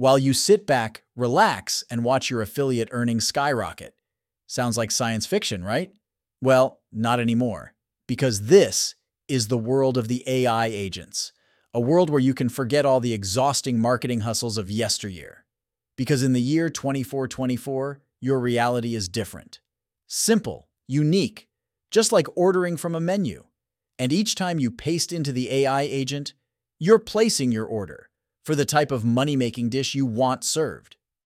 while you sit back, relax, and watch your affiliate earnings skyrocket. Sounds like science fiction, right? Well, not anymore. Because this is the world of the AI agents, a world where you can forget all the exhausting marketing hustles of yesteryear. Because in the year 2424, your reality is different. Simple, unique, just like ordering from a menu. And each time you paste into the AI agent, you're placing your order for the type of money-making dish you want served.